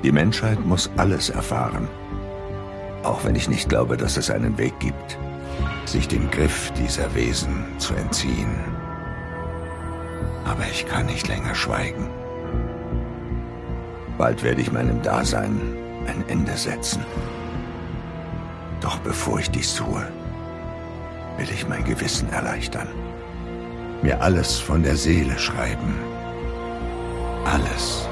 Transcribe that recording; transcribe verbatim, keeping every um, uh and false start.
Die Menschheit muss alles erfahren. Auch wenn ich nicht glaube, dass es einen Weg gibt, sich dem Griff dieser Wesen zu entziehen. Aber ich kann nicht länger schweigen. Bald werde ich meinem Dasein ein Ende setzen. Doch bevor ich dies tue, will ich mein Gewissen erleichtern. Mir alles von der Seele schreiben. Alles.